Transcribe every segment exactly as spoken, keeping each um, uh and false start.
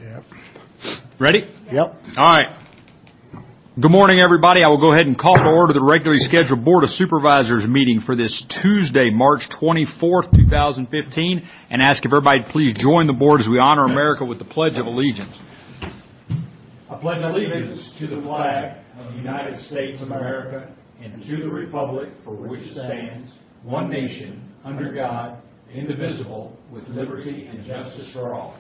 Yep. Ready? Yep. All right. Good morning, everybody. I will go ahead and call to order the regularly scheduled Board of Supervisors meeting for this Tuesday, March twenty-fourth, two thousand fifteen, and ask if everybody please join the board as we honor America with the Pledge of Allegiance. I pledge allegiance to the flag of the United States of America and to the republic for which it stands, one nation, under God, indivisible, with liberty and justice for all.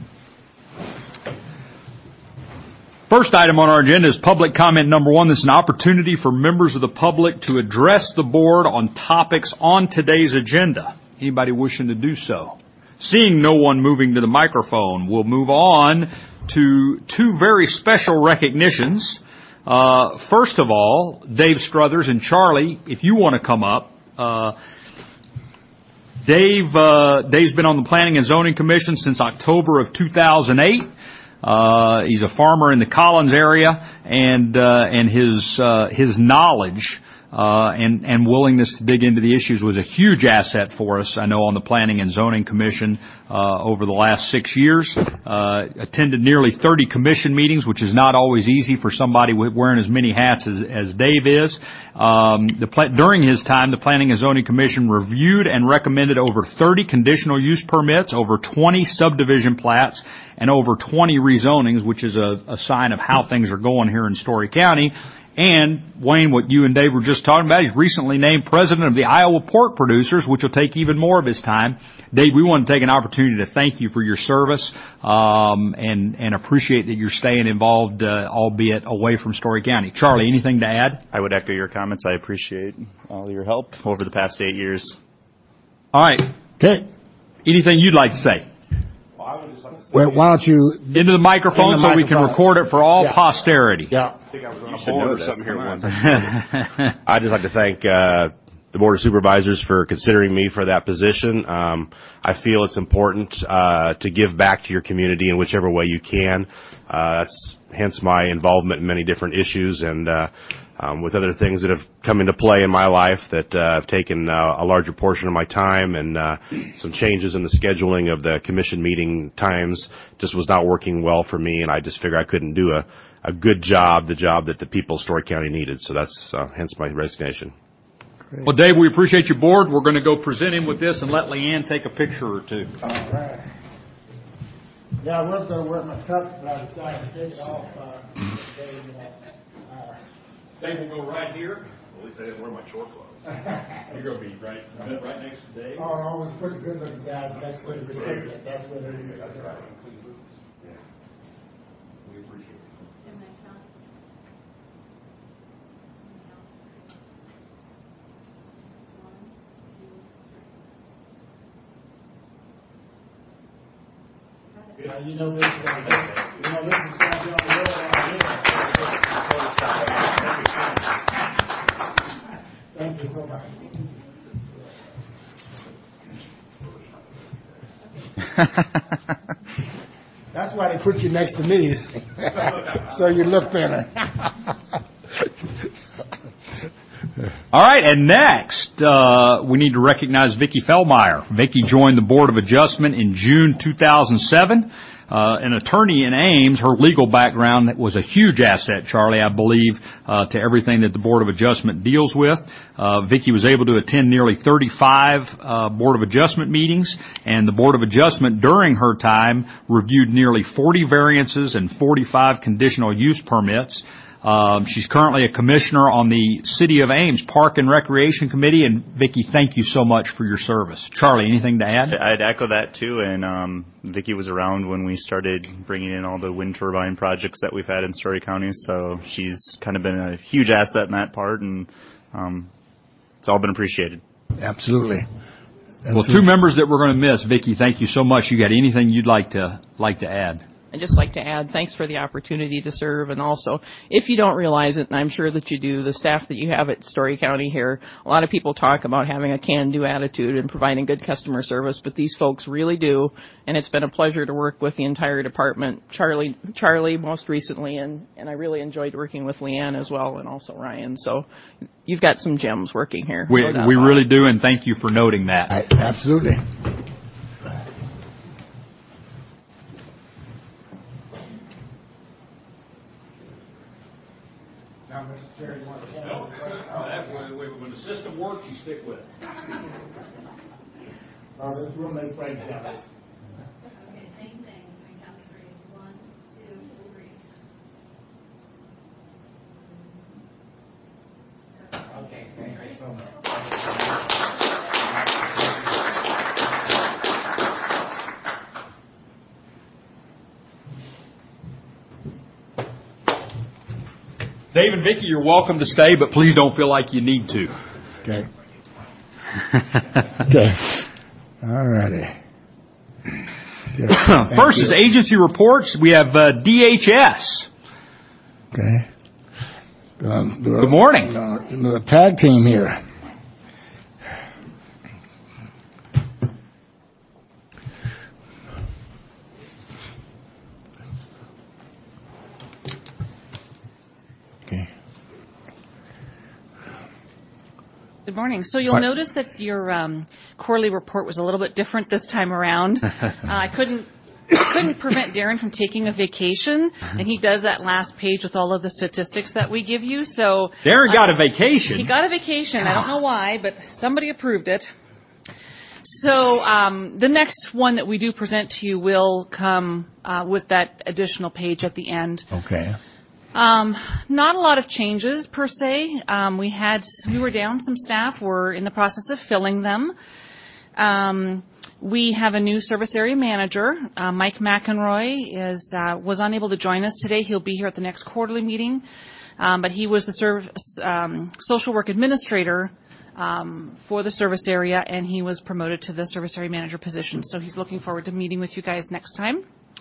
First item on our agenda is public comment number one. This is an opportunity for members of the public to address the board on topics on today's agenda. Anybody wishing to do so? Seeing no one moving to the microphone, we'll move on to two very special recognitions. Uh, first of all, Dave Struthers and Charlie, if you want to come up. Uh, Dave, uh, Dave's been on the Planning and Zoning Commission since October of two thousand eight. Uh, he's a farmer in the Collins area, and uh, and his uh, his knowledge uh, and and willingness to dig into the issues was a huge asset for us. I know on the Planning and Zoning Commission uh, over the last six years. Uh, attended nearly thirty commission meetings, which is not always easy for somebody wearing as many hats as, as Dave is. Um, the pla- during his time, the Planning and Zoning Commission reviewed and recommended over thirty conditional use permits, over twenty subdivision plats, and over twenty rezonings, which is a, a sign of how things are going here in Story County. And, Wayne, what you and Dave were just talking about, he's recently named president of the Iowa Pork Producers, which will take even more of his time. Dave, we want to take an opportunity to thank you for your service um, and, and appreciate that you're staying involved, uh, albeit away from Story County. Charlie, anything to add? I would echo your comments. I appreciate all your help over the past eight years. All right. Okay. Anything you'd like to say? Well, why don't you... Into the microphone the so microphone. we can record it for all Yeah. posterity. Yeah. I think I was on a board or something here once. I'd just like to thank uh, the Board of Supervisors for considering me for that position. Um, I feel it's important uh, to give back to your community in whichever way you can. Uh, that's hence my involvement in many different issues and uh, um, with other things that have come into play in my life that uh, have taken uh, a larger portion of my time, and uh, some changes in the scheduling of the commission meeting times just was not working well for me, and I just figured I couldn't do a, a good job, the job that the people of Story County needed. So that's uh, hence my resignation. Great. Well, Dave, we appreciate your board. We're going to go present him with this and let Leanne take a picture or two. All right. Yeah, I was going to wear my tux, but I decided to take it off. Uh, today, uh, Dave will go right here. At least I didn't wear my short clothes. You're going to be right, right next to Dave. Oh, I always put the good-looking guys next to the recipient. That's what it is. That's right. We appreciate it. Now, you know this is going to you know this is going to be on the road out here. Thank you so much. That's why they put you next to me, so you look thinner. All right, and next, uh, we need to recognize Vicki Fellmeyer. Vicki joined the Board of Adjustment in June two thousand seven. Uh, an attorney in Ames, her legal background was a huge asset, Charlie, I believe, uh, to everything that the Board of Adjustment deals with. Uh, Vicki was able to attend nearly thirty-five uh, Board of Adjustment meetings, and the Board of Adjustment during her time reviewed nearly forty variances and forty-five conditional use permits. Um, she's currently a commissioner on the City of Ames Park and Recreation Committee. And Vicki, thank you so much for your service. Charlie, anything to add? I'd echo that too. And um, Vicki was around when we started bringing in all the wind turbine projects that we've had in Story County. So she's kind of been a huge asset in that part, and um, it's all been appreciated. Absolutely. Absolutely. Well, two members that we're going to miss. Vicki, thank you so much. You got anything you'd like to like to add? I'd just like to add thanks for the opportunity to serve, and also, if you don't realize it, and I'm sure that you do, the staff that you have at Story County here, a lot of people talk about having a can-do attitude and providing good customer service, but these folks really do, and it's been a pleasure to work with the entire department. Charlie, Charlie most recently, and, and I really enjoyed working with Leanne as well, and also Ryan. So you've got some gems working here. We, no we really do, and thank you for noting that. I, absolutely. Now, Mister Chair, you want to handle No, it? when the system works, you stick with it. Or this will make Frank jealous. Okay, same thing. We count three. One, two, three. Okay, thank you so much. Dave and Vicki, you're welcome to stay, but please don't feel like you need to. Okay. Okay. All righty. First is agency reports. We have uh, D H S. Okay. Um, do a, Good morning. Uh, do a tag team here. Okay. Good morning. So you'll What? notice that your um, quarterly report was a little bit different this time around. uh, I couldn't I couldn't prevent Darren from taking a vacation, and he does that last page with all of the statistics that we give you. So Darren got uh, a vacation. He got a vacation. I don't know why, but somebody approved it. So um, the next one that we do present to you will come uh, with that additional page at the end. Okay. Um, not a lot of changes per se. Um, we had we were down some staff. We're in the process of filling them. Um, we have a new service area manager. Uh, Mike McEnroy is uh, was unable to join us today. He'll be here at the next quarterly meeting, um, but he was the service, um, social work administrator um, for the service area, and he was promoted to the service area manager position. So he's looking forward to meeting with you guys next time.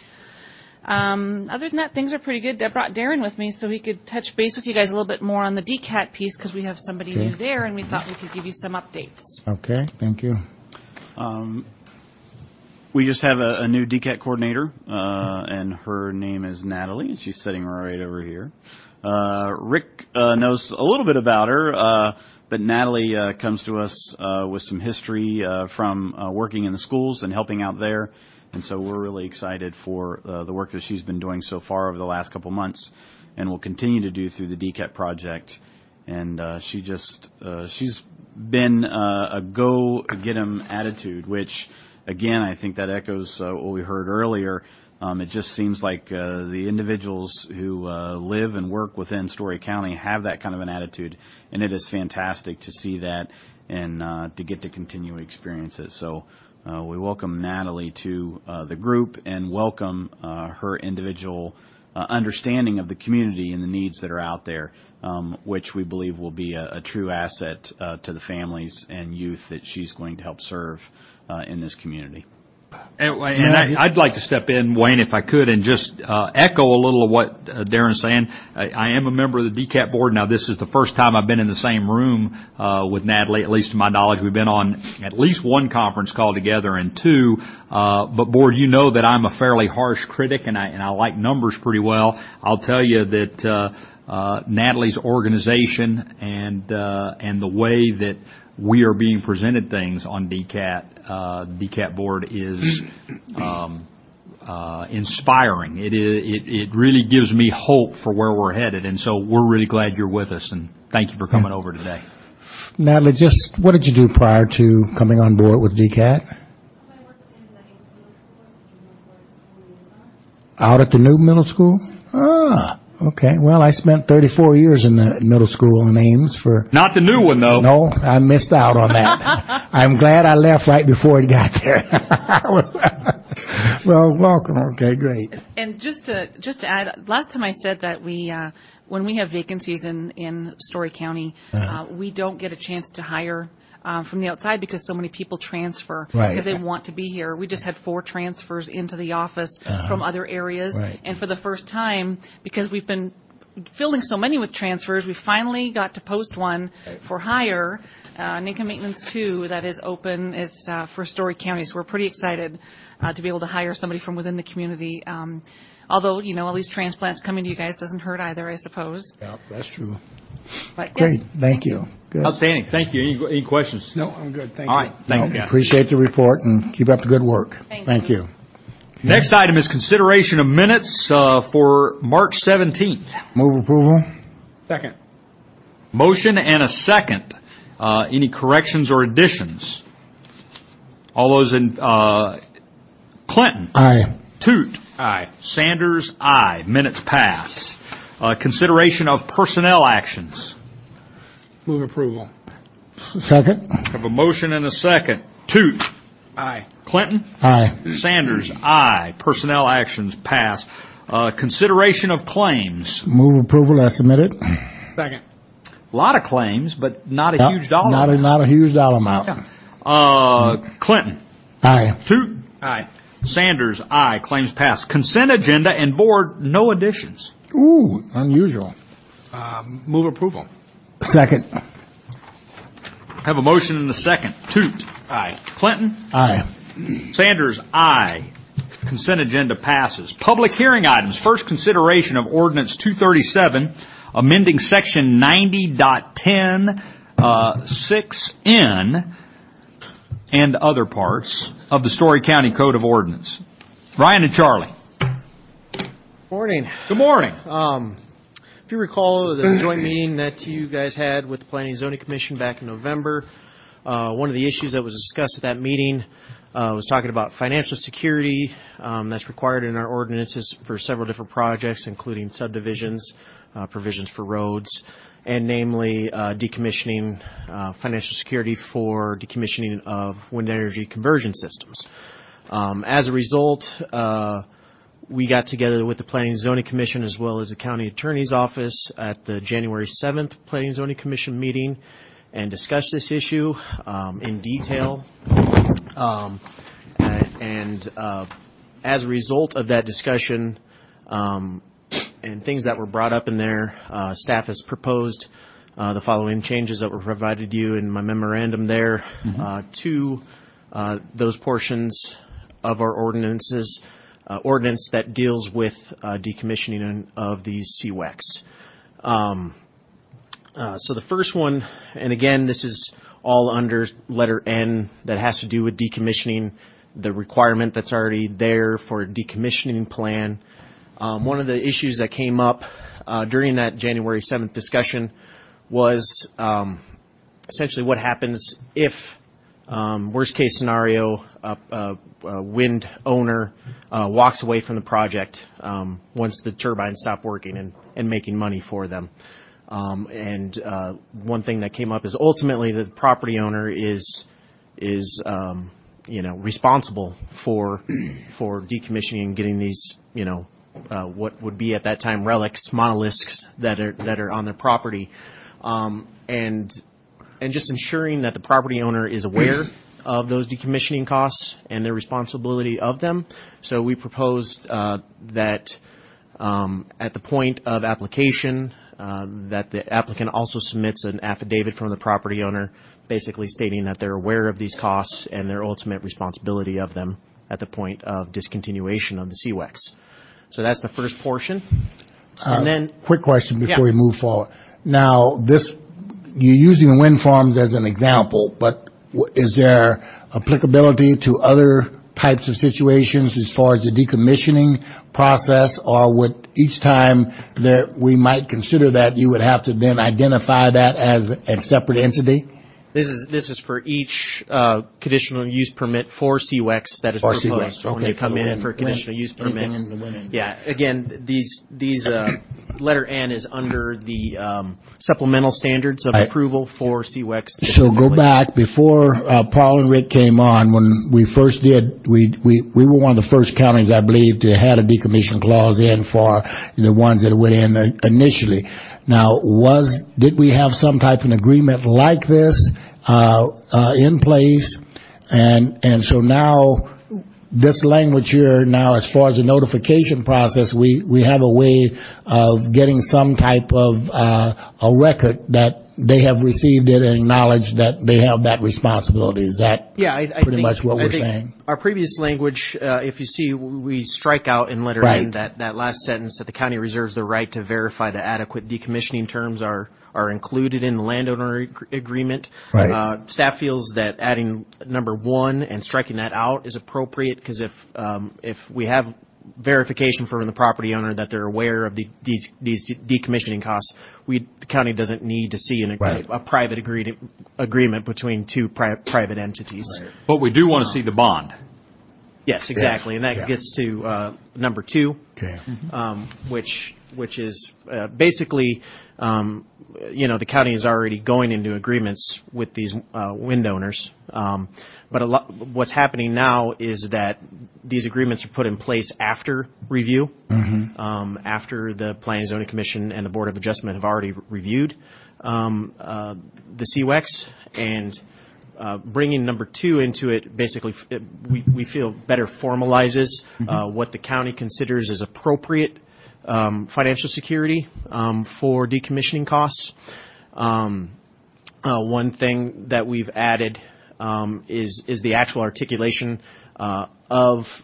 Um, other than that, things are pretty good. I brought Darren with me so he could touch base with you guys a little bit more on the D C A T piece because we have somebody Okay. new there, and we thought we could give you some updates. Okay. Thank you. Um, we just have a, a new D C A T coordinator, uh, and her name is Natalie, and she's sitting right over here. Uh, Rick uh, knows a little bit about her, uh, but Natalie uh, comes to us uh, with some history uh, from uh, working in the schools and helping out there. And so we're really excited for uh, the work that she's been doing so far over the last couple months and will continue to do through the D C A T project. And uh, she just, uh, she's been uh, a go-get-'em attitude, which, again, I think that echoes uh, what we heard earlier. Um, it just seems like uh, the individuals who uh, live and work within Story County have that kind of an attitude, and it is fantastic to see that and uh, to get to continue to experience it. So uh, we welcome Natalie to uh, the group and welcome uh, her individual uh, understanding of the community and the needs that are out there, um, which we believe will be a, a true asset uh, to the families and youth that she's going to help serve uh, in this community. And, and I, I'd like to step in, Wayne, if I could, and just uh, echo a little of what uh, Darren's saying. I, I am a member of the D C A T board. Now, this is the first time I've been in the same room uh, with Natalie, at least to my knowledge. We've been on at least one conference call together and two. Uh, but, board, you know that I'm a fairly harsh critic, and I, and I like numbers pretty well. I'll tell you that uh, uh, Natalie's organization and uh, and the way that we are being presented things on D C A T, uh, D C A T board is um, uh, inspiring. It, is, it it really gives me hope for where we're headed, and so we're really glad you're with us, and thank you for coming over today. Natalie, just what did you do prior to coming on board with D C A T? I worked in the Ames Middle School as a junior school liaison. Out at the new middle school? Ah, okay. Well, I spent thirty-four years in the middle school in Ames for... Not the new one, though. No, I missed out on that. I'm glad I left right before it got there. Well, welcome. Okay, great. And just to just to add, last time I said that we, uh, when we have vacancies in in Story County, Uh-huh. uh, we don't get a chance to hire um, from the outside because so many people transfer Right. because they want to be here. We just had four transfers into the office Uh-huh. from other areas, Right. and for the first time, because we've been filling so many with transfers, we finally got to post one for hire, uh, Income Maintenance two, that is open. It's uh, for Story County, so we're pretty excited uh, to be able to hire somebody from within the community. Um, although, you know, all these transplants coming to you guys doesn't hurt either, I suppose. Yeah, that's true. But Great. yes, Thank you. Good. Outstanding. Thank you. Any, any questions? No, I'm good. Thank All you. right. Thanks, No, guys. appreciate the report and keep up the good work. Thank Thank you. you. Next item is consideration of minutes uh, for March seventeenth. Move approval. Second. Motion and a second. Uh, any corrections or additions? All those in, uh, Clinton. Aye. Toot. Aye. Sanders, aye. Minutes pass. Uh, consideration of personnel actions. Move approval. Second. Have a motion and a second. Toot. Aye. Clinton. Aye. Sanders, aye. Personnel actions pass. Uh, consideration of claims. Move approval as submitted. Second. A lot of claims, but not a Yep. huge dollar Not a, amount. not a huge dollar amount. Yeah. Uh, Clinton. Aye. Toot. Aye. Sanders, aye. Claims passed. Consent agenda and board, no additions. Ooh, unusual. Um, move approval. Second. Have a motion and a second. Toot. Aye. Clinton. Aye. Sanders, aye. Consent agenda passes. Public hearing items. First consideration of ordinance two thirty-seven, amending section ninety point ten, uh, six N and other parts of the Story County Code of Ordinance. Ryan and Charlie. Morning. Good morning. Um, if you recall the joint meeting that you guys had with the Planning and Zoning Commission back in November, uh, one of the issues that was discussed at that meeting uh, was talking about financial security um, that's required in our ordinances for several different projects, including subdivisions, uh, provisions for roads, and namely uh, decommissioning, uh, financial security for decommissioning of wind energy conversion systems. Um, as a result, uh, we got together with the Planning and Zoning Commission as well as the County Attorney's Office at the January seventh Planning and Zoning Commission meeting and discussed this issue um, in detail. Um, and and uh, as a result of that discussion um, and things that were brought up in there, uh, staff has proposed uh, the following changes that were provided to you in my memorandum there mm-hmm. uh, to uh, those portions of our ordinances. Uh, ordinance that deals with uh, decommissioning of these C WECs. Um, uh, so the first one, and again, this is all under letter N that has to do with decommissioning, the requirement that's already there for a decommissioning plan. Um, one of the issues that came up uh, during that January seventh discussion was um, essentially what happens if Um, worst case scenario, a, a, a wind owner uh, walks away from the project um, once the turbines stop working and, and making money for them. Um, and uh, one thing that came up is ultimately the property owner is is um, you know responsible for for decommissioning and getting these you know uh, what would be at that time relics, monoliths that are that are on their property, um, and and just ensuring that the property owner is aware of those decommissioning costs and their responsibility of them. So we proposed uh, that um, at the point of application, uh, that the applicant also submits an affidavit from the property owner, basically stating that they're aware of these costs and their ultimate responsibility of them at the point of discontinuation of the C WECs. So that's the first portion. Uh, and then, quick question before yeah. we move forward. Now, this you're using wind farms as an example, but w- is there applicability to other types of situations as far as the decommissioning process, or would each time there we might consider that you would have to then identify that as a separate entity? This is this is for each uh, conditional use permit for C WECs that is Or proposed C WECs, when okay, they come for in wind- for a conditional wind- use permit. anything in the wind. Yeah, again, these these uh, letter N is under the um, supplemental standards of Right. approval for C WECs. So go specifically. back before uh, Paul and Rick came on. When we first did, we we we were one of the first counties, I believe, to had a decommission clause in for the ones that went in uh, initially. Now, was did we have some type of an agreement like this uh, uh, in place? And and so now this language here now, as far as the notification process, we we have a way of getting some type of uh, a record that they have received it and acknowledged that they have that responsibility. Is that Yeah, I, I pretty think, much what I we're think saying? Our previous language, uh, if you see, we strike out in letter Right. N that, that last sentence that the county reserves the right to verify that adequate decommissioning terms are, are included in the landowner ag- agreement. Right. Uh, staff feels that adding number one and striking that out is appropriate because if um, if we have verification from the property owner that they're aware of the, these, these decommissioning costs. We, the county doesn't need to see an, Right. a, a private agreed, agreement between two pri- private entities. Right. But we do want to see the bond. Yes, exactly, and that Yeah. gets to uh, number two, Okay. um, which which is uh, basically, um, you know, the county is already going into agreements with these uh, wind owners. Um, but a lot, what's happening now is that these agreements are put in place after review, Mm-hmm. um, after the Planning and Zoning Commission and the Board of Adjustment have already reviewed um, uh, the C W E Cs, and uh, bringing number two into it basically it, we, we feel better formalizes uh, what the county considers as appropriate um, financial security um, for decommissioning costs. Um, uh, one thing that we've added um, is is the actual articulation uh, of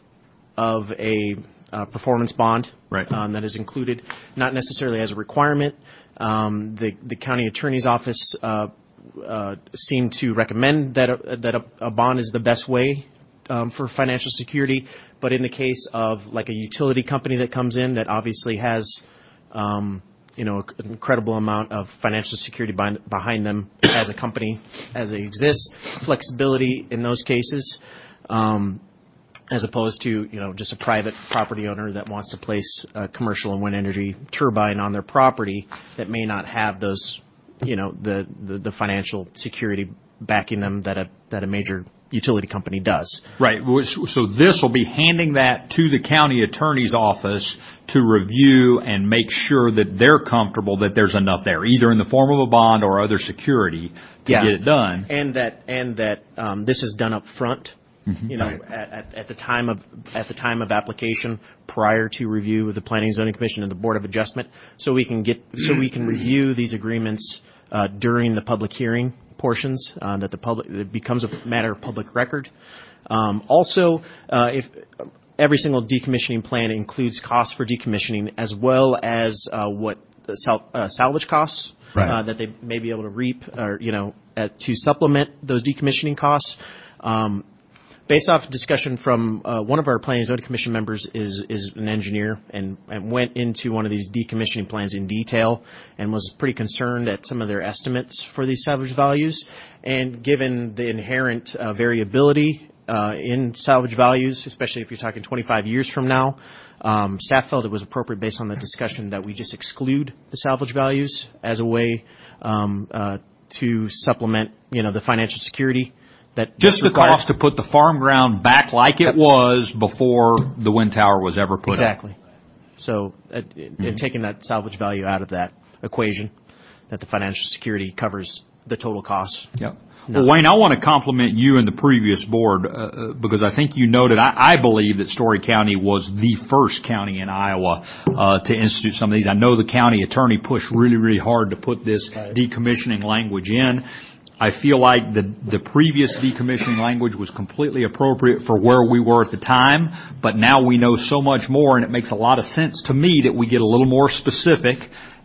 of a uh, performance bond Right. um, that is included, not necessarily as a requirement. Um, the the county attorney's office uh, uh, seemed to recommend that a, that a, a bond is the best way um, for financial security, but in the case of like a utility company that comes in that obviously has um, you know an incredible amount of financial security behind, behind them as a company as they exist, flexibility in those cases. Um, as opposed to, you know, just a private property owner that wants to place a commercial and wind energy turbine on their property that may not have those, you know, the, the, the financial security backing them that a that a major utility company does. Right. So this will be handing that to the county attorney's office to review and make sure that they're comfortable that there's enough there, either in the form of a bond or other security to Yeah. get it done. And that and that um, this is done up front. Mm-hmm. You know, Right. at, at, at the time of at the time of application, prior to review of the Planning and Zoning Commission and the Board of Adjustment, so we can get so we can review these agreements uh, during the public hearing portions, uh, that the public it becomes a matter of public record. Um, also, uh, if every single decommissioning plan includes costs for decommissioning as well as uh, what the sal- uh, salvage costs Right. uh, that they may be able to reap, or you know, uh, to supplement those decommissioning costs. Um, Based off discussion from uh, one of our Planning and Zoning Commission members is is an engineer and, and went into one of these decommissioning plans in detail and was pretty concerned at some of their estimates for these salvage values. And given the inherent uh, variability uh, in salvage values, especially if you're talking twenty-five years from now, um, staff felt it was appropriate based on the discussion that we just exclude the salvage values as a way um, uh, to supplement, you know, the financial security. That Just the required. cost to put the farm ground back like it was before the wind tower was ever put up. Exactly. So, uh, and taking that salvage value out of that equation, that the financial security covers the total cost. Yep. No. Well, Wayne, I want to compliment you and the previous board uh, uh, because I think you noted, I, I believe that Story County was the first county in Iowa uh, to institute some of these. I know the county attorney pushed really, really hard to put this decommissioning language in. I feel like the the previous decommissioning language was completely appropriate for where we were at the time, but now we know so much more, and it makes a lot of sense to me that we get a little more specific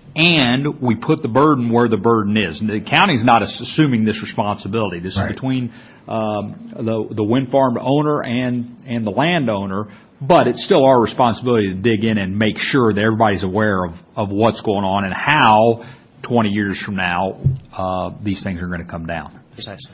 and we put the burden where the burden is. And the county's not assuming this responsibility. This Right. is between um, the the wind farm owner and and the landowner, but it's still our responsibility to dig in and make sure that everybody's aware of of what's going on and how twenty years from now, uh, these things are going to come down. Precisely.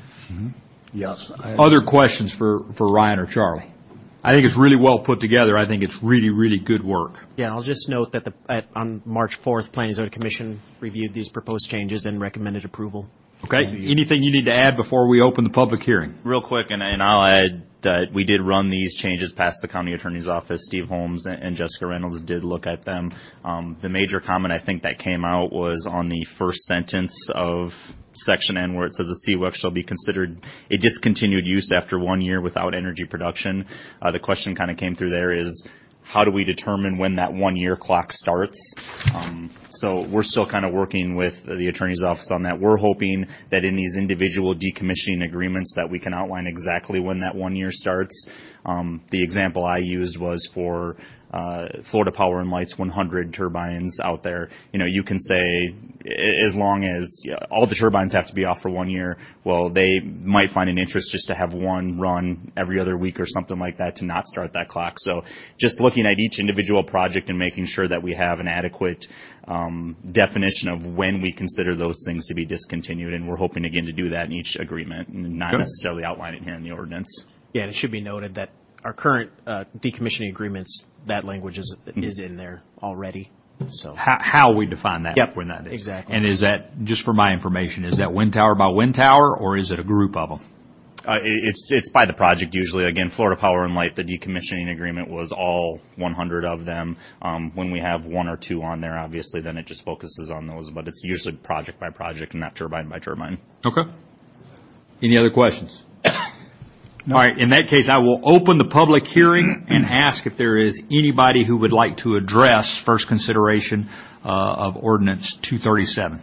Yes. I- Other questions for, for Ryan or Charlie? I think it's really well put together. I think it's really, really good work. Yeah, I'll just note that the, at, on March fourth, Planning and Zoning Commission reviewed these proposed changes and recommended approval. Okay? Anything you need to add before we open the public hearing? Real quick, and, and I'll add that we did run these changes past the county attorney's office. Steve Holmes and, and Jessica Reynolds did look at them. Um, the major comment I think that came out was on the first sentence of section N, where it says a C W E C shall be considered a discontinued use after one year without energy production. Uh, the question kind of came through there is, how do we determine when that one-year clock starts? Um, so we're still kind of working with the attorney's office on that. We're hoping that in these individual decommissioning agreements that we can outline exactly when that one year starts. Um, the example I used was for uh, Florida Power and Light's one hundred turbines out there. You know, you can say as long as yeah, all the turbines have to be off for one year, well, they might find an interest just to have one run every other week or something like that to not start that clock. So just looking at each individual project and making sure that we have an adequate um, definition of when we consider those things to be discontinued, and we're hoping again to do that in each agreement and not Good. necessarily outline it here in the ordinance. Yeah, and it should be noted that our current uh, decommissioning agreements, that language is is in there already. So How, how we define that. Yep, when that is. exactly. And is that, just for my information, is that wind tower by wind tower, or is it a group of them? Uh, it- it's it's by the project usually. Again, Florida Power and Light, the decommissioning agreement was all one hundred of them. Um, when we have one or two on there, obviously, then it just focuses on those. But it's usually project by project and not turbine by turbine. Okay. Any other questions? All right. In that case, I will open the public hearing and ask if there is anybody who would like to address first consideration uh, of Ordinance two thirty-seven.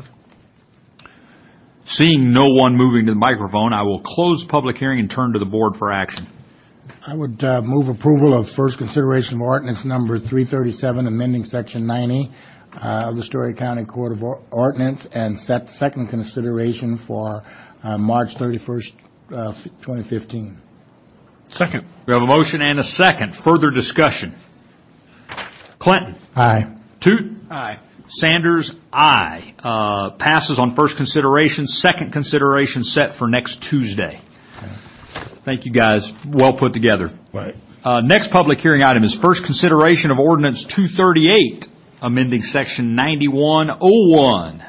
Seeing no one moving to the microphone, I will close the public hearing and turn to the board for action. I would uh, move approval of first consideration of ordinance number three thirty-seven, amending section ninety uh, of the Story County Court of Or- Ordinance, and set second consideration for uh, March thirty-first, uh, twenty fifteen. Second. We have a motion and a second. Further discussion. Clinton. Aye. Toot. Aye. Sanders, aye. Uh, passes on first consideration. Second consideration set for next Tuesday. Thank you, guys. Well put together. Right. Uh, next public hearing item is first consideration of Ordinance two thirty-eight, amending Section ninety-one oh one.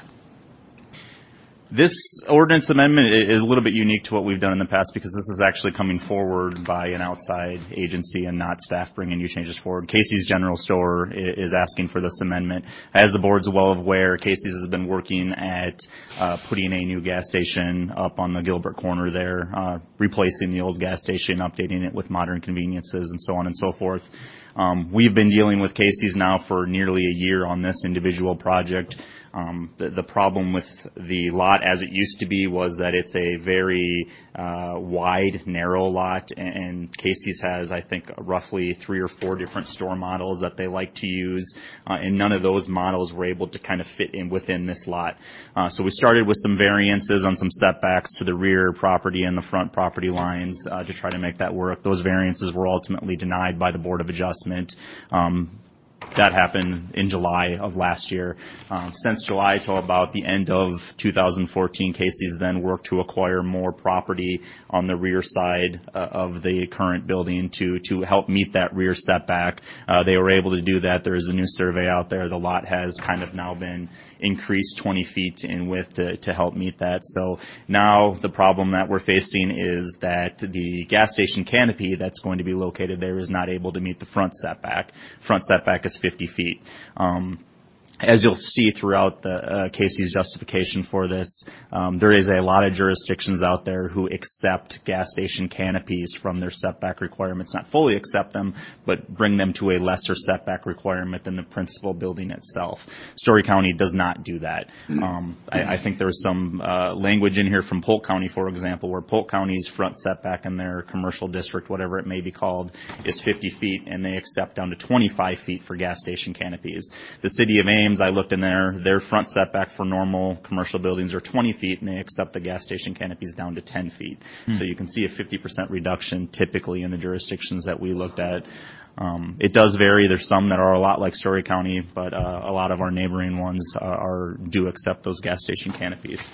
This ordinance amendment is a little bit unique to what we've done in the past because this is actually coming forward by an outside agency and not staff bringing new changes forward. Casey's General Store is asking for this amendment. As the board's well aware, Casey's has been working at uh, putting a new gas station up on the Gilbert corner there, uh, replacing the old gas station, updating it with modern conveniences and so on and so forth. Um, we've been dealing with Casey's now for nearly a year on this individual project. Um, the, the problem with the lot as it used to be was that it's a very uh, wide, narrow lot, and, and Casey's has, I think, roughly three or four different store models that they like to use, uh, and none of those models were able to kind of fit in within this lot. Uh, so we started with some variances on some setbacks to the rear property and the front property lines uh, to try to make that work. Those variances were ultimately denied by the Board of Adjustment. Um, That happened in July of last year. Um, since July till about the end of two thousand fourteen, Casey's then worked to acquire more property on the rear side uh, of the current building to to help meet that rear setback. Uh, they were able to do that. There is a new survey out there. The lot has kind of now been increased twenty feet in width to, to help meet that. So now the problem that we're facing is that the gas station canopy that's going to be located there is not able to meet the front setback. Front setback is fifty feet. Um, As you'll see throughout the uh, Casey's justification for this, um, there is a lot of jurisdictions out there who accept gas station canopies from their setback requirements, not fully accept them, but bring them to a lesser setback requirement than the principal building itself. Story County does not do that. Um, I, I think there's some uh, language in here from Polk County, for example, where Polk County's front setback in their commercial district, whatever it may be called, is fifty feet, and they accept down to twenty-five feet for gas station canopies. The city of Ames, I looked in there, their front setback for normal commercial buildings are twenty feet, and they accept the gas station canopies down to ten feet. Hmm. So you can see a fifty percent reduction typically in the jurisdictions that we looked at. Um, it does vary. There's some that are a lot like Story County, but uh, a lot of our neighboring ones uh, are do accept those gas station canopies.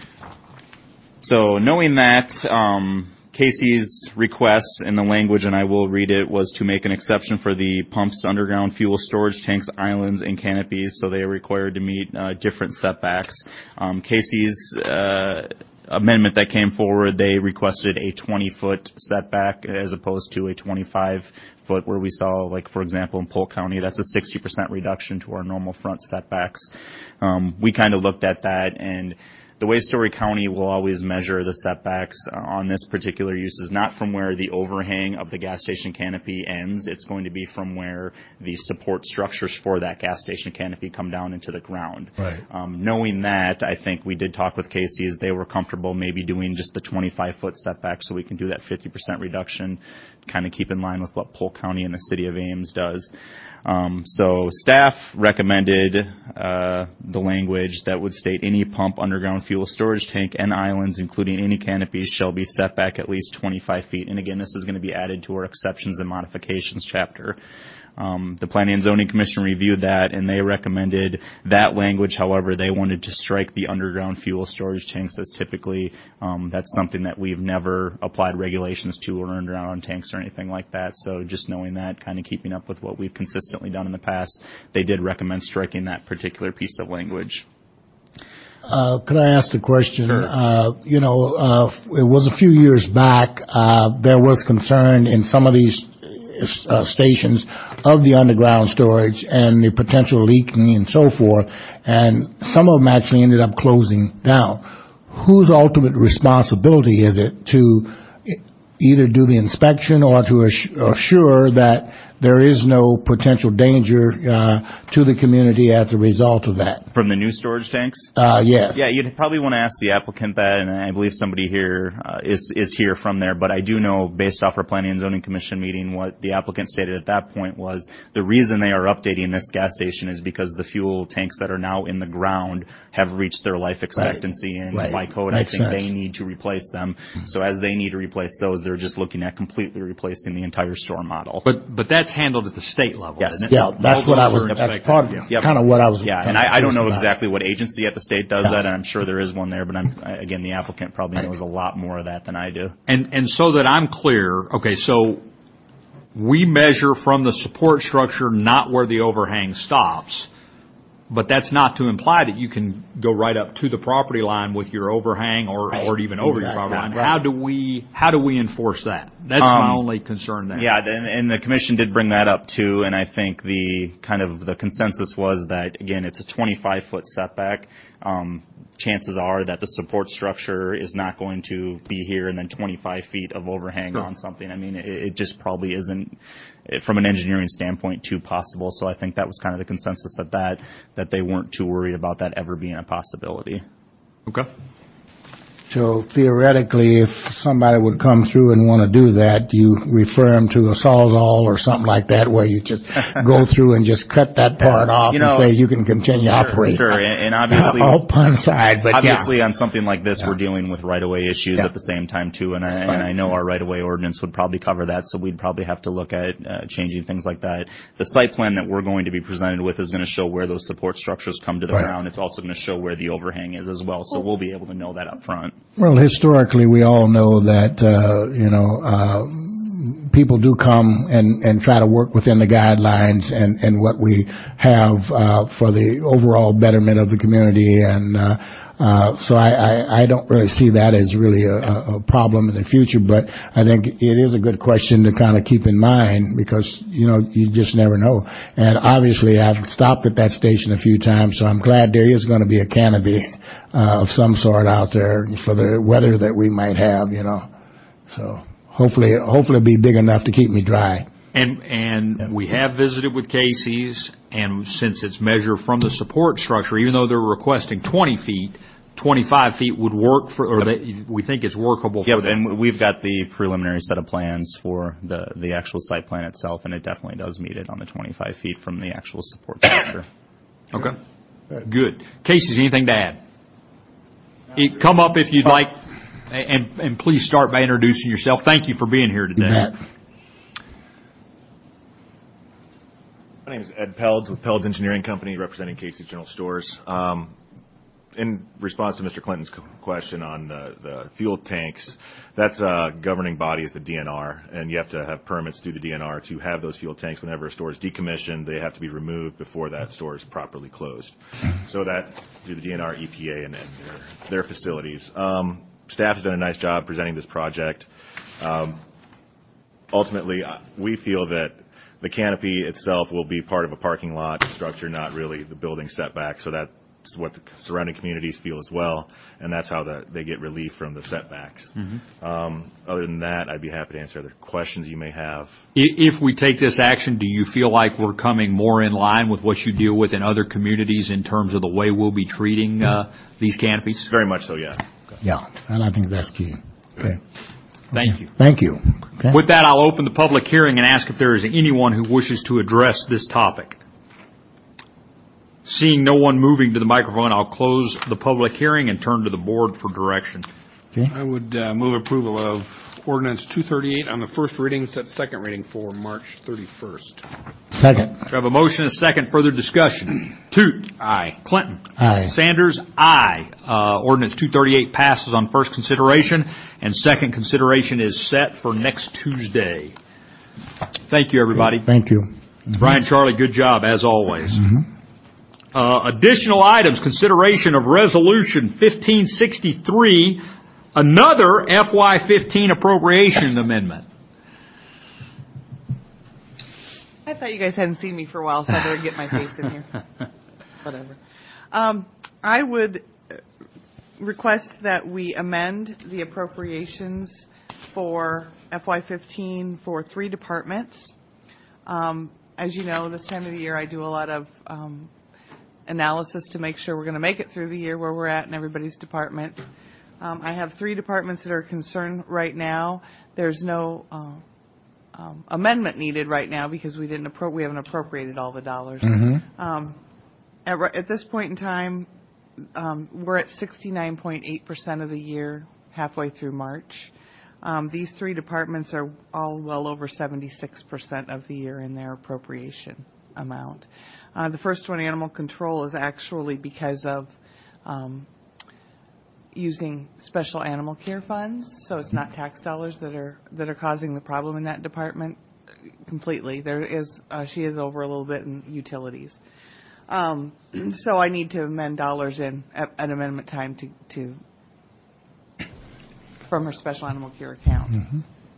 So knowing that, um, Casey's request in the language, and I will read it, was to make an exception for the pumps, underground fuel storage tanks, islands, and canopies, so they are required to meet uh, different setbacks. Um, Casey's uh, amendment that came forward, they requested a twenty-foot setback as opposed to a twenty-five foot where we saw, like, for example, in Polk County, that's a sixty percent reduction to our normal front setbacks. Um, we kind of looked at that, and the way Story County will always measure the setbacks on this particular use is not from where the overhang of the gas station canopy ends. It's going to be from where the support structures for that gas station canopy come down into the ground. Right. Um, knowing that, I think we did talk with Casey's. They were comfortable maybe doing just the twenty-five foot setback so we can do that fifty percent reduction, kind of keep in line with what Polk County and the city of Ames does. Um, so staff recommended uh, the language that would state any pump, underground fuel storage tank, and islands, including any canopies, shall be set back at least twenty-five feet. And again, this is going to be added to our exceptions and modifications chapter. Um, the Planning and Zoning Commission reviewed that, and they recommended that language. However, they wanted to strike the underground fuel storage tanks, as typically um, that's something that we've never applied regulations to, or underground tanks or anything like that. So just knowing that, kind of keeping up with what we've consistently done in the past, they did recommend striking that particular piece of language. Uh, could I ask the question? Sure. Uh, you know, uh, it was a few years back, uh, there was concern in some of these uh, stations of the underground storage and the potential leaking and so forth, and some of them actually ended up closing down. Whose ultimate responsibility is it to either do the inspection or to assure that there is no potential danger uh, to the community as a result of that? From the new storage tanks? Uh, yes. Yeah, you'd probably want to ask the applicant that, and I believe somebody here uh, is is here from there. But I do know, based off our Planning and Zoning Commission meeting, what the applicant stated at that point was the reason they are updating this gas station is because the fuel tanks that are now in the ground have reached their life expectancy, right. and right. by code, Makes I think sense. they need to replace them. So as they need to replace those, they're just looking at completely replacing the entire store model. But but that's handled at the state level, Yes. isn't it? Yeah, that's what I was, Yep. that's part of, Yep. kind of what I was. Yeah, and I, I don't know about. exactly what agency at the state does Yeah. that, and I'm sure there is one there, but I'm, again, the applicant probably knows a lot more of that than I do. And and so that I'm clear, okay, so we measure from the support structure, not where the overhang stops, but that's not to imply that you can go right up to the property line with your overhang or, Right. or even over Exactly. your property line. Right. How do we how do we enforce that? That's Um, my only concern there. Yeah, and, and the commission did bring that up too, and I think the kind of the consensus was that, again, it's a twenty-five foot setback. Um, chances are that the support structure is not going to be here and then twenty-five feet of overhang Sure. on something. I mean, it, it just probably isn't, from an engineering standpoint, too possible. So I think that was kind of the consensus at that, that they weren't too worried about that ever being a possibility. Okay. So theoretically, if somebody would come through and want to do that, you refer them to a Sawzall or something like that, where you just go through and just cut that part off You know, and say you can continue Sure, operating. sure, and, and obviously, all pun aside, but obviously yeah. on something like this, Yeah. we're dealing with right-of-way issues Yeah. at the same time too, and I, and I know our right-of-way ordinance would probably cover that, so we'd probably have to look at uh, changing things like that. The site plan that we're going to be presented with is going to show where those support structures come to the Right. ground. It's also going to show where the overhang is as well, so we'll be able to know that up front. Well, historically, we all know that, uh, you know, uh, people do come and, and try to work within the guidelines and, and what we have, uh, for the overall betterment of the community. And, uh, uh, so I, I, I don't really see that as really a, a problem in the future, but I think it is a good question to kind of keep in mind because, you know, you just never know. And obviously I've stopped at that station a few times, so I'm glad there is going to be a canopy Uh, of some sort out there for the weather that we might have, you know. So hopefully, hopefully it'll be big enough to keep me dry. And and Yeah. we have visited with Casey's, and since it's measured from the support structure, even though they're requesting twenty feet, twenty-five feet would work for, or they, we think it's workable Yeah, for them. and we've got the preliminary set of plans for the, the actual site plan itself, and it definitely does meet it on the twenty-five feet from the actual support structure. Okay. Good. Casey's, anything to add? It, come up if you'd like, and, and please start by introducing yourself. Thank you for being here You today. bet. My name is Ed Pelds with Pelds Engineering Company, representing Casey's General Stores. Um, in response to Mister Clinton's question on the, the fuel tanks, that's a governing body is the D N R, and you have to have permits through the D N R to have those fuel tanks. Whenever a store is decommissioned, they have to be removed before that store is properly closed. So that through the D N R, E P A, and, and their, their facilities. Um, staff has done a nice job presenting this project. Um, ultimately, we feel that the canopy itself will be part of a parking lot structure, not really the building setback. So that what the surrounding communities feel as well, and that's how the, they get relief from the setbacks. Mm-hmm. Um, other than that, I'd be happy to answer other questions you may have. If we take this action, do you feel like we're coming more in line with what you deal with in other communities in terms of the way we'll be treating uh, these canopies? Very much so, yeah. Yeah, and I think that's key. Okay. Thank you. Thank you. Okay. With that, I'll open the public hearing and ask if there is anyone who wishes to address this topic. Seeing no one moving to the microphone, I'll close the public hearing and turn to the board for direction. Okay. I would uh, move approval of ordinance two thirty-eight on the first reading, set second reading for March thirty-first. Second. We have a motion and a second. Further discussion. Toot. Aye. Clinton. Aye. Sanders. Aye. Uh, ordinance two thirty-eight passes on first consideration, and second consideration is set for next Tuesday. Thank you, everybody. Thank you. Mm-hmm. Brian, Charlie, good job, as always. Mm-hmm. Uh, additional items, consideration of Resolution fifteen sixty-three, another F Y fifteen appropriation amendment. I thought you guys hadn't seen me for a while, so I better get my face in here. Whatever. Um, I would request that we amend the appropriations for F Y fifteen for three departments. Um, as you know, this time of the year I do a lot of um, analysis to make sure we're going to make it through the year where we're at in everybody's departments. Um, I have three departments that are concerned right now. There's no uh, um, amendment needed right now because we didn't appro- we haven't appropriated all the dollars. Mm-hmm. Um, at, at this point in time, um, we're at sixty-nine point eight percent of the year, halfway through March. Um, these three departments are all well over seventy-six percent of the year in their appropriation amount. Uh, the first one, animal control, is actually because of um, using special animal care funds, so it's not tax dollars that are that are causing the problem in that department completely. There is uh, she is over a little bit in utilities, um, so I need to amend dollars in at, at amendment time to, to from her special animal care account. Mm-hmm.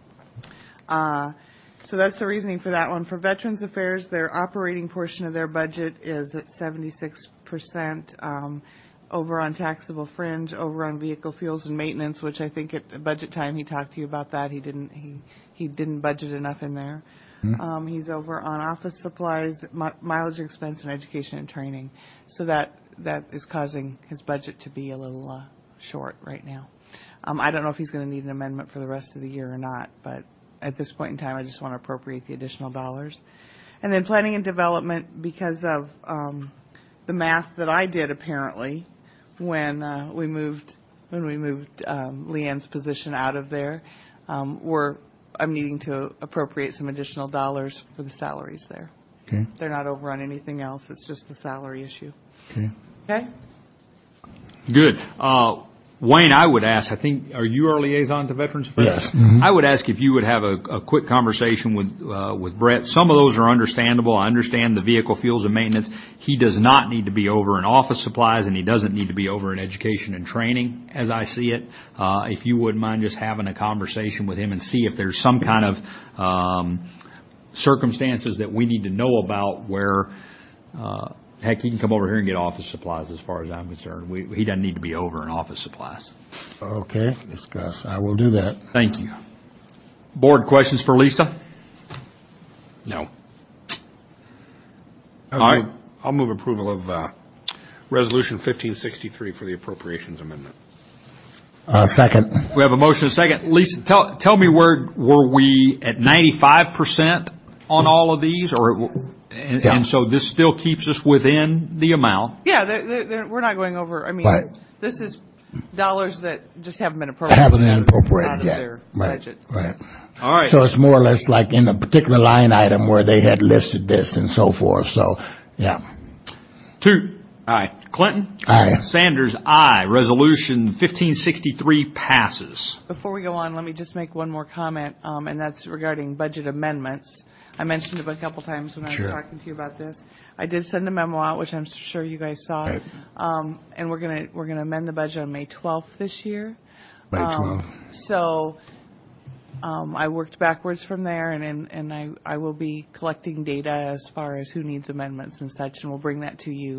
Uh, So that's the reasoning for that one. For Veterans Affairs, their operating portion of their budget is at seventy-six percent. Um, over on taxable fringe, over on vehicle fuels and maintenance, which I think at budget time he talked to you about that. He didn't. He he didn't budget enough in there. Mm-hmm. Um, he's over on office supplies, mi- mileage expense, and education and training. So that that is causing his budget to be a little uh, short right now. Um, I don't know if he's going to need an amendment for the rest of the year or not, but at this point in time, I just want to appropriate the additional dollars. And then planning and development, because of um, the math that I did apparently when uh, we moved when we moved um, Leanne's position out of there, um, we're I'm needing to appropriate some additional dollars for the salaries there. Okay. They're not over on anything else. It's just the salary issue. Okay. Okay. Good. Uh, Wayne, I would ask, I think, are you our liaison to Veterans Affairs? Yes. Mm-hmm. I would ask if you would have a, a quick conversation with uh, with Brett. Some of those are understandable. I understand the vehicle fuels and maintenance. He does not need to be over in office supplies, and he doesn't need to be over in education and training, as I see it. Uh, if you wouldn't mind just having a conversation with him and see if there's some kind of um, circumstances that we need to know about where uh, heck, he can come over here and get office supplies as far as I'm concerned. We, he doesn't need to be over in office supplies. Okay, discuss. I will do that. Thank you. Board questions for Lisa? No. All right. Move, I'll move approval of uh, Resolution fifteen sixty-three for the appropriations amendment. Uh, second. We have a motion and a second. Lisa, tell, tell me where were we at ninety-five percent on all of these, or and, yeah. and so this still keeps us within the amount? Yeah, they're, they're, they're, we're not going over. I mean, right. This is dollars that just haven't been appropriated. Haven't been appropriated out of yet. Their right. budgets. Right. All right. So it's more or less like in a particular line item where they had listed this and so forth. So, yeah. Two. Aye. Clinton? Aye. Sanders? Aye. Resolution fifteen sixty-three passes. Before we go on, let me just make one more comment, um, and that's regarding budget amendments. I mentioned it a couple times when I was sure. talking to you about this. I did send a memo out, which I'm sure you guys saw, right. um, and we're gonna we're gonna amend the budget on May twelfth this year. May twelfth. Um, so um, I worked backwards from there, and and, and I, I will be collecting data as far as who needs amendments and such, and we'll bring that to you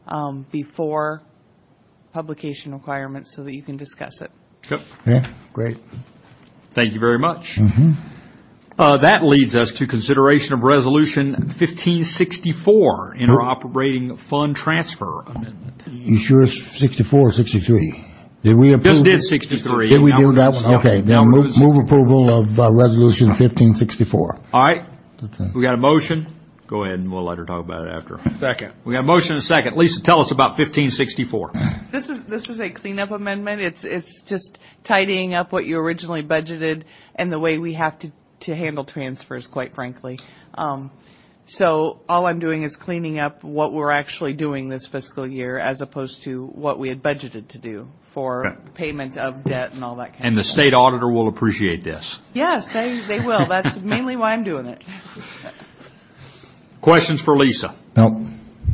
um, before publication requirements so that you can discuss it. Yep. Yeah, great. Thank you very much. Mm-hmm. Uh, that leads us to consideration of Resolution fifteen sixty-four, Interoperating Fund Transfer Amendment. You sure it's sixty-four or sixty-three? Did we approve? Just did sixty-three. Did we Now do we're that doing- one? yeah, Okay, now then we're move, doing- move approval of uh, Resolution fifteen sixty-four. All right. Okay. We got a motion. Go ahead and we'll let her talk about it after. Second. We got a motion and a second. Lisa, tell us about fifteen sixty-four. This is this is a cleanup amendment. It's it's just tidying up what you originally budgeted and the way we have to, to handle transfers, quite frankly. Um, so all I'm doing is cleaning up what we're actually doing this fiscal year as opposed to what we had budgeted to do for Okay. payment of debt and all that kind And the of stuff. state auditor will appreciate this. Yes, they, they will. That's mainly why I'm doing it. Questions for Lisa? No.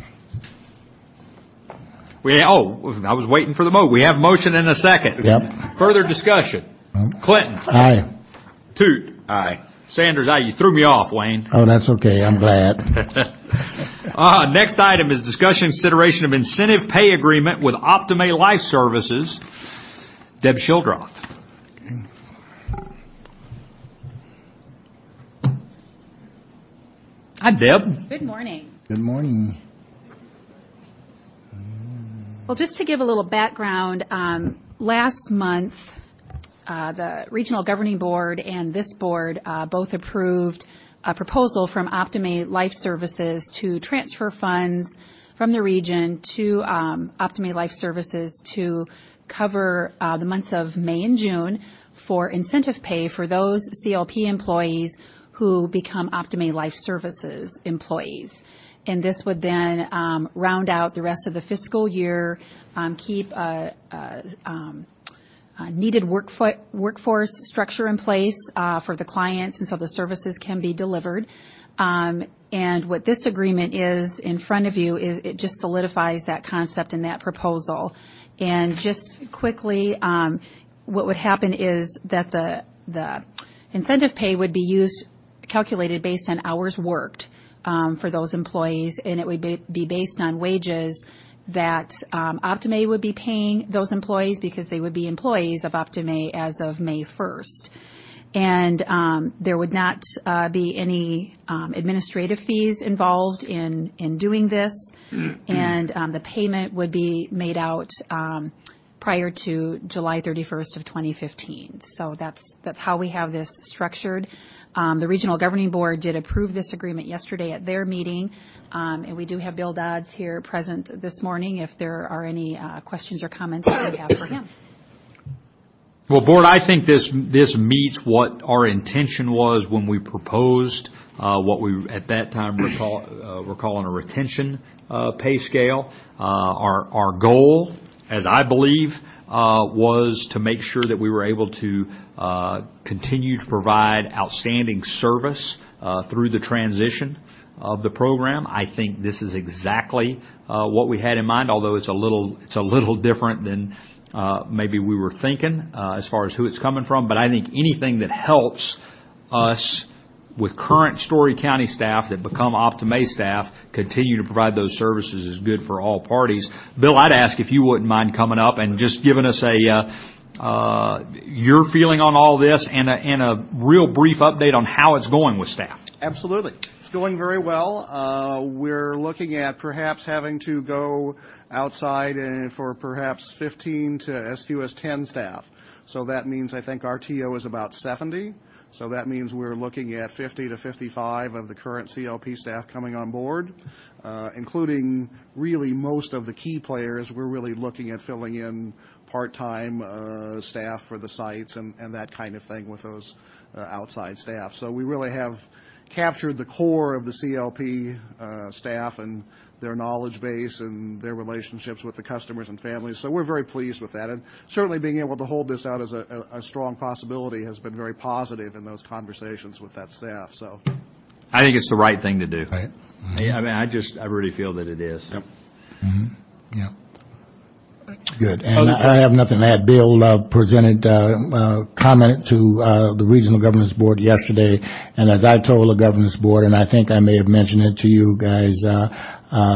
We, oh, I was waiting for the vote. We have a motion and a second. Yep. Further discussion. Clinton. Aye. Toot. Aye. Sanders, aye. You threw me off, Wayne. Oh, that's okay. I'm glad. uh, next item is discussion and consideration of incentive pay agreement with Optima Life Services. Deb Schildroth. Hi, Deb. Good morning. Good morning. Well, just to give a little background, um, last month, uh, the Regional Governing Board and this board uh, both approved a proposal from Optima Life Services to transfer funds from the region to um, Optima Life Services to cover uh, the months of May and June for incentive pay for those C L P employees who become Optima Life Services employees. And this would then um, round out the rest of the fiscal year, um, keep a, a, um, a needed workfo- workforce structure in place uh, for the clients, and so the services can be delivered. Um, and what this agreement is in front of you is it just solidifies that concept and that proposal. And just quickly, um, what would happen is that the the incentive pay would be used, calculated based on hours worked. Um, for those employees, and it would be, be based on wages that um, Optima would be paying those employees because they would be employees of Optima as of May first. And um, there would not uh, be any um, administrative fees involved in, in doing this, and um, the payment would be made out um, prior to July thirty-first of twenty fifteen. So that's that's how we have this structured. Um, the Regional Governing Board did approve this agreement yesterday at their meeting, um, and we do have Bill Dodds here present this morning if there are any uh, questions or comments that you have for him. Well, Board, I think this this meets what our intention was when we proposed uh, what we at that time were, call, uh, were calling a retention uh, pay scale. Uh, our our goal, as I believe, uh, was to make sure that we were able to uh, continue to provide outstanding service uh, through the transition of the program. I think this is exactly uh, what we had in mind, although it's a little it's a little different than uh, maybe we were thinking uh, as far as who it's coming from. But I think anything that helps us with current Story County staff that become Optima staff continue to provide those services is good for all parties. Bill, I'd ask if you wouldn't mind coming up and just giving us a uh, uh, your feeling on all this and a, and a real brief update on how it's going with staff. Absolutely. It's going very well. Uh, we're looking at perhaps having to go outside and for perhaps fifteen to as few as ten staff. So that means I think our T O is about seventy. So that means we're looking at fifty to fifty-five of the current C L P staff coming on board, uh, including really most of the key players. We're really looking at filling in part-time uh, staff for the sites and, and that kind of thing with those uh, outside staff. So we really have captured the core of the C L P uh, staff and their knowledge base and their relationships with the customers and families. So we're very pleased with that. And certainly being able to hold this out as a, a, a strong possibility has been very positive in those conversations with that staff. So I think it's the right thing to do. Right. Mm-hmm. I mean, I just, I really feel that it is. Yep. Mm-hmm. Yeah. Good. And I have nothing to add. Bill uh, presented uh, uh, comment to uh, the Regional Governance Board yesterday, and as I told the Governance Board, and I think I may have mentioned it to you guys, uh, uh,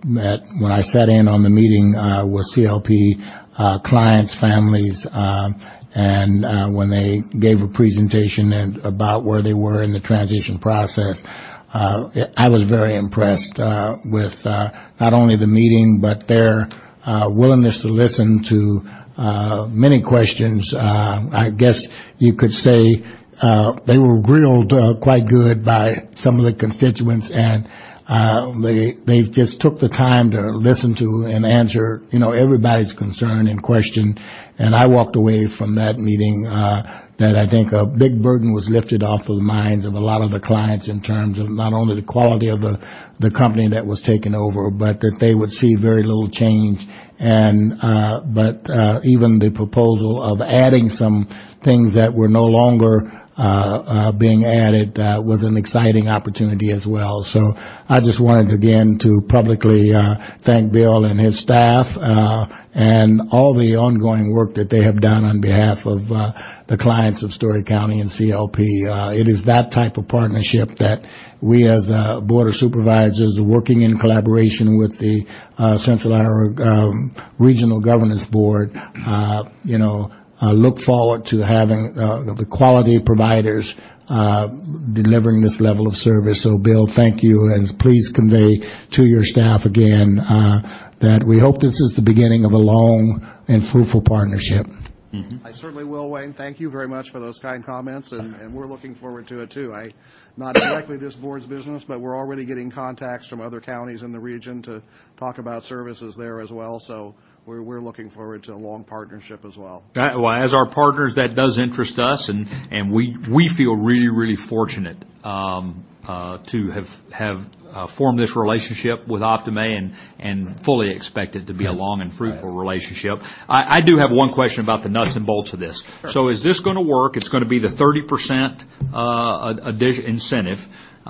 met when I sat in on the meeting uh, with C L P uh, clients, families, um, and uh, when they gave a presentation and about where they were in the transition process. Uh, I was very impressed uh, with uh, not only the meeting, but their uh, willingness to listen to uh, many questions. Uh, I guess you could say uh, they were grilled uh, quite good by some of the constituents, and uh, they they just took the time to listen to and answer, you know, everybody's concern and question. And I walked away from that meeting uh, that I think a big burden was lifted off of the minds of a lot of the clients in terms of not only the quality of the, the company that was taken over, but that they would see very little change. And uh, but uh, even the proposal of adding some things that were no longer uh, uh, being added uh, was an exciting opportunity as well. So I just wanted again to publicly uh, thank Bill and his staff uh, and all the ongoing work that they have done on behalf of uh, the clients of Story County and C L P. Uh, it is that type of partnership that we as a Board of Supervisors, working in collaboration with the uh, Central Iowa um, Regional Governance Board, uh, you know, uh, look forward to having uh, the quality providers uh, delivering this level of service. So, Bill, thank you, and please convey to your staff again uh, that we hope this is the beginning of a long and fruitful partnership. Mm-hmm. I certainly will, Wayne. Thank you very much for those kind comments, and, and we're looking forward to it, too. I, not directly this board's business, but we're already getting contacts from other counties in the region to talk about services there as well, so we're, we're looking forward to a long partnership as well. Uh, well, as our partners, that does interest us, and, and we, we feel really, really fortunate um, uh, to have, have uh, formed this relationship with Optime and, and fully expect it to be a long and fruitful relationship. I, I do have one question about the nuts and bolts of this. Sure. So is this going to work? It's going to be the thirty percent uh, addition, incentive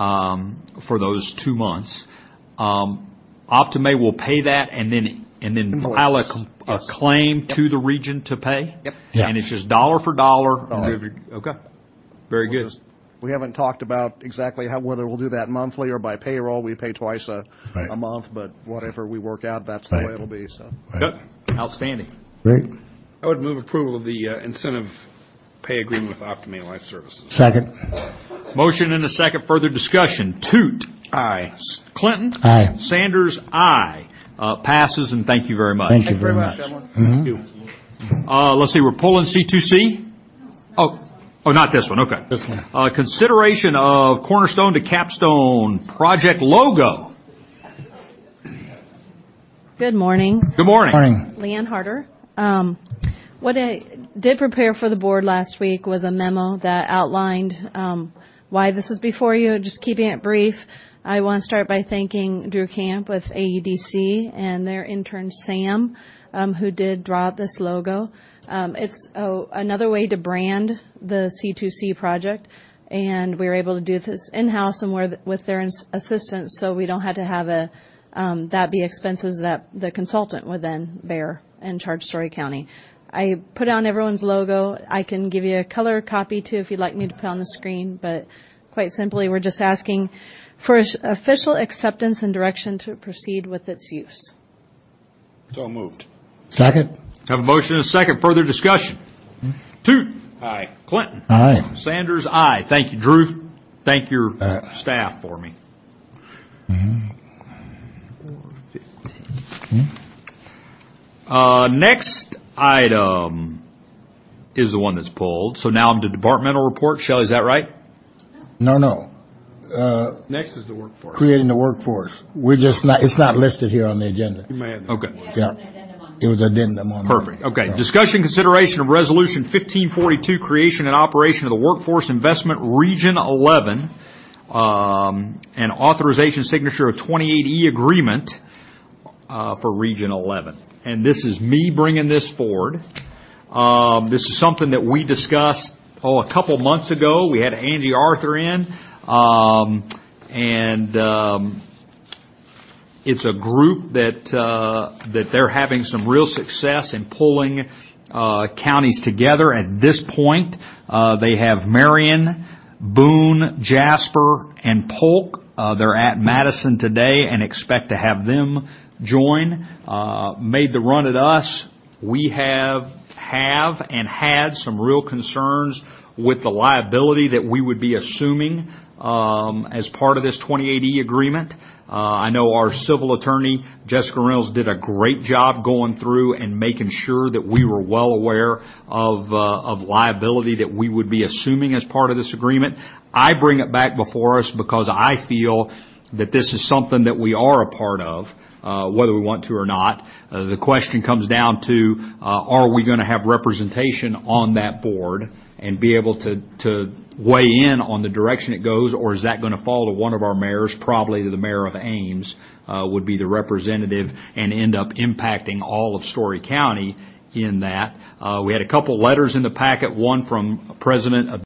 um, for those two months. Um, Optime will pay that and then and then Invoices. file a, com- Yes. a claim Yep. to the region to pay? Yep. Yeah. And it's just dollar for dollar? Dollar. Okay. Very We'll good. just- we haven't talked about exactly how, whether we'll do that monthly or by payroll. We pay twice a, Right. a month, but whatever we work out, that's the Right. way it'll be. So. Good. Outstanding. Great. I would move approval of the uh, incentive pay agreement with Optime Life Services. Second. Motion and a second. Further discussion. Toot. Aye. Clinton. Aye. Sanders. Aye. Uh, passes, and thank you very much. Thank you Thank you very very much. much, Thank you. Uh, let's see. We're pulling C two C. Oh. Oh, not this one. Okay. This one. Uh, consideration of Cornerstone to Capstone project logo. Good morning. Good morning. Morning. Leanne Harder. Um, what I did prepare for the board last week was a memo that outlined um, why this is before you, just keeping it brief. I want to start by thanking Drew Camp with A E D C and their intern Sam, um, who did draw this logo. Um, it's a, another way to brand the C two C project, and we were able to do this in-house and we're, with their assistance, so we don't have to have a um, that be expenses that the consultant would then bear and charge Story County. I put on everyone's logo. I can give you a color copy too if you'd like me to put on the screen, but quite simply, we're just asking for official acceptance and direction to proceed with its use. So moved. Second. Have a motion and a second. Further discussion. Toot. Aye. Clinton. Aye. Sanders. Aye. Thank you, Drew. Thank your Uh, staff for me. Uh, next item is the one that's pulled. So now I'm to departmental report. Shelley, is that right? No, no. Uh, Next is the workforce. creating the workforce. We're just not, it's not listed here on the agenda. You may have Okay. Yeah. It was addendum on. Perfect. Okay. Discussion consideration of resolution fifteen forty-two, creation and operation of the Workforce Investment Region eleven, um, and authorization signature of twenty-eight E agreement uh, for Region eleven. And this is me bringing this forward. Um, this is something that we discussed, oh, a couple months ago. We had Angie Arthur in, um, and um, it's a group that uh, that they're having some real success in pulling uh, counties together. At this point, uh, they have Marion, Boone, Jasper, and Polk Uh, they're at Madison today and expect to have them join. Uh, made the run at us. We have have and had some real concerns with the liability that we would be assuming um, as part of this twenty-eight E agreement. Uh, I know our civil attorney, Jessica Reynolds, did a great job going through and making sure that we were well aware of, uh, of liability that we would be assuming as part of this agreement. I bring it back before us because I feel that this is something that we are a part of, uh, whether we want to or not. Uh, the question comes down to, uh, are we going to have representation on that board and be able to, to weigh in on the direction it goes, or is that going to fall to one of our mayors, probably to the mayor of Ames, uh, would be the representative, and end up impacting all of Story County in that. Uh, we had a couple letters in the packet, one from President of